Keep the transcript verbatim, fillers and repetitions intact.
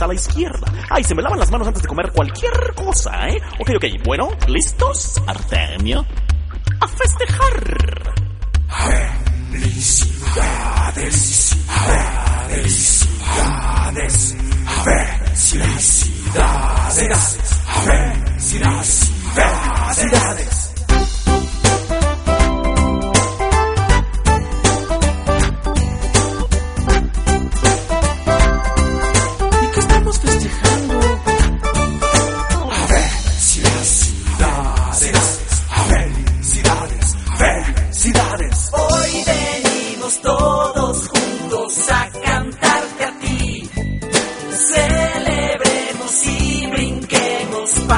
a la izquierda. Ay, se me lavan las manos antes de comer cualquier cosa, ¿eh? Ok, ok, bueno, ¿listos, Artemio? ¡A festejar! Felicidades.